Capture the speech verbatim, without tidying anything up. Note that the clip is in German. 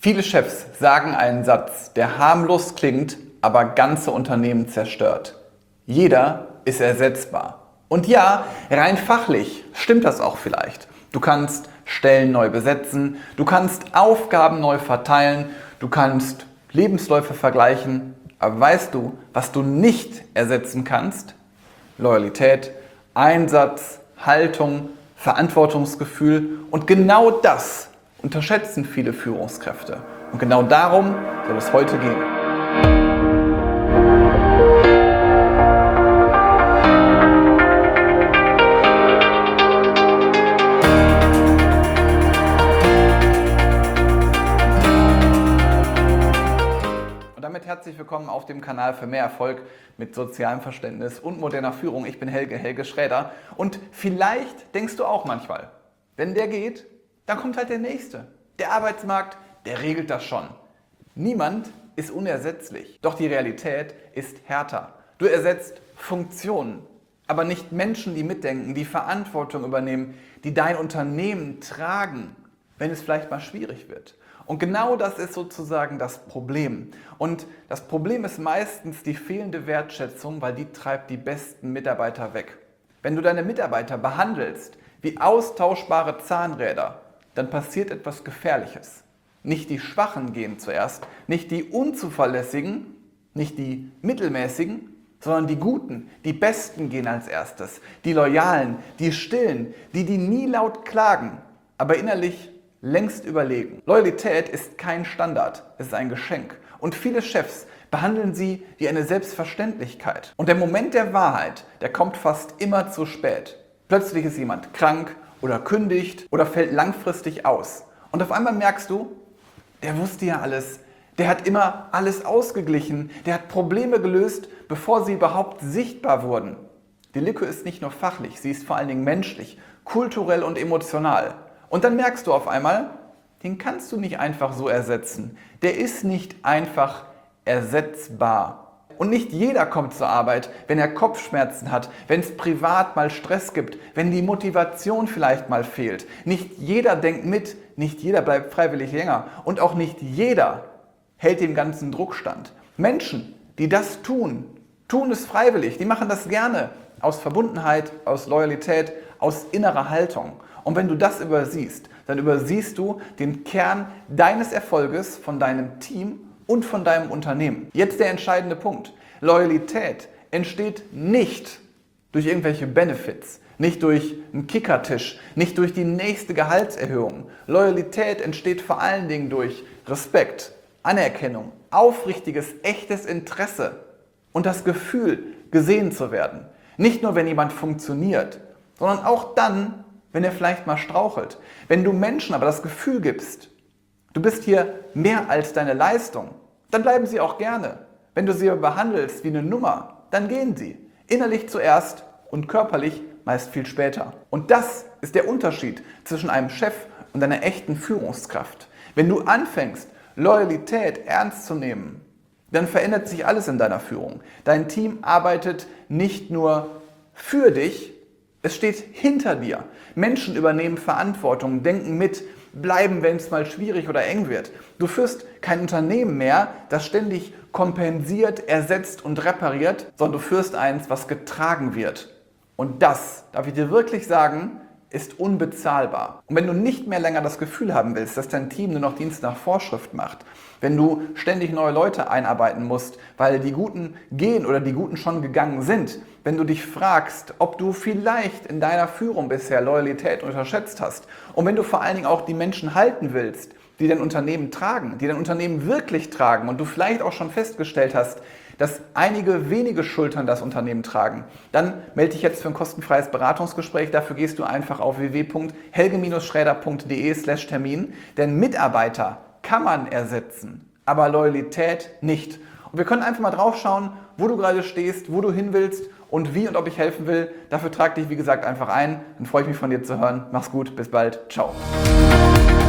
Viele Chefs sagen einen Satz, der harmlos klingt, aber ganze Unternehmen zerstört. Jeder ist ersetzbar. Und ja, rein fachlich stimmt das auch vielleicht. Du kannst Stellen neu besetzen, du kannst Aufgaben neu verteilen, du kannst Lebensläufe vergleichen. Aber weißt du, was du nicht ersetzen kannst? Loyalität, Einsatz, Haltung, Verantwortungsgefühl. Und genau das unterschätzen viele Führungskräfte. Und genau darum soll es heute gehen. Und damit herzlich willkommen auf dem Kanal für mehr Erfolg mit sozialem Verständnis und moderner Führung. Ich bin Helge, Helge Schräder. Und vielleicht denkst du auch manchmal, wenn der geht, dann kommt halt der Nächste. Der Arbeitsmarkt, der regelt das schon. Niemand ist unersetzlich. Doch die Realität ist härter. Du ersetzt Funktionen, aber nicht Menschen, die mitdenken, die Verantwortung übernehmen, die dein Unternehmen tragen, wenn es vielleicht mal schwierig wird. Und genau das ist sozusagen das Problem. Und das Problem ist meistens die fehlende Wertschätzung, weil die treibt die besten Mitarbeiter weg. Wenn du deine Mitarbeiter behandelst wie austauschbare Zahnräder, dann passiert etwas Gefährliches. Nicht die Schwachen gehen zuerst, nicht die Unzuverlässigen, nicht die Mittelmäßigen, sondern die Guten, die Besten gehen als erstes. Die Loyalen, die Stillen, die, die nie laut klagen, aber innerlich längst überlegen. Loyalität ist kein Standard, es ist ein Geschenk. Und viele Chefs behandeln sie wie eine Selbstverständlichkeit. Und der Moment der Wahrheit, der kommt fast immer zu spät. Plötzlich ist jemand krank oder kündigt oder fällt langfristig aus. Und auf einmal merkst du, der wusste ja alles, der hat immer alles ausgeglichen, der hat Probleme gelöst, bevor sie überhaupt sichtbar wurden. Die Lücke ist nicht nur fachlich, sie ist vor allen Dingen menschlich, kulturell und emotional. Und dann merkst du auf einmal, den kannst du nicht einfach so ersetzen. Der ist nicht einfach ersetzbar. Und nicht jeder kommt zur Arbeit, wenn er Kopfschmerzen hat, wenn es privat mal Stress gibt, wenn die Motivation vielleicht mal fehlt. Nicht jeder denkt mit, nicht jeder bleibt freiwillig länger und auch nicht jeder hält dem ganzen Druck stand. Menschen, die das tun, tun es freiwillig, die machen das gerne aus Verbundenheit, aus Loyalität, aus innerer Haltung. Und wenn du das übersiehst, dann übersiehst du den Kern deines Erfolges von deinem Team und von deinem Unternehmen. Jetzt der entscheidende Punkt. Loyalität entsteht nicht durch irgendwelche Benefits, nicht durch einen Kickertisch, nicht durch die nächste Gehaltserhöhung. Loyalität entsteht vor allen Dingen durch Respekt, Anerkennung, aufrichtiges, echtes Interesse und das Gefühl, gesehen zu werden. Nicht nur, wenn jemand funktioniert, sondern auch dann, wenn er vielleicht mal strauchelt. Wenn du Menschen aber das Gefühl gibst, du bist hier mehr als deine Leistung, dann bleiben sie auch gerne. Wenn du sie behandelst wie eine Nummer, dann gehen sie. Innerlich zuerst und körperlich meist viel später. Und das ist der Unterschied zwischen einem Chef und einer echten Führungskraft. Wenn du anfängst, Loyalität ernst zu nehmen, dann verändert sich alles in deiner Führung. Dein Team arbeitet nicht nur für dich, es steht hinter dir. Menschen übernehmen Verantwortung, denken mit, bleiben, wenn es mal schwierig oder eng wird. Du führst kein Unternehmen mehr, das ständig kompensiert, ersetzt und repariert, sondern du führst eins, was getragen wird. Und das, darf ich dir wirklich sagen, ist unbezahlbar. Und wenn du nicht mehr länger das Gefühl haben willst, dass dein Team nur noch Dienst nach Vorschrift macht, wenn du ständig neue Leute einarbeiten musst, weil die Guten gehen oder die Guten schon gegangen sind, wenn du dich fragst, ob du vielleicht in deiner Führung bisher Loyalität unterschätzt hast und wenn du vor allen Dingen auch die Menschen halten willst, die dein Unternehmen tragen, die dein Unternehmen wirklich tragen und du vielleicht auch schon festgestellt hast, dass einige wenige Schultern das Unternehmen tragen, dann melde dich jetzt für ein kostenfreies Beratungsgespräch. Dafür gehst du einfach auf w w w punkt helge schräder punkt de slash Termin, denn Mitarbeiter kann man ersetzen, aber Loyalität nicht. Und wir können einfach mal drauf schauen, wo du gerade stehst, wo du hin willst und wie und ob ich helfen will. Dafür trag dich, wie gesagt, einfach ein. Dann freue ich mich von dir zu hören. Mach's gut, bis bald. Ciao.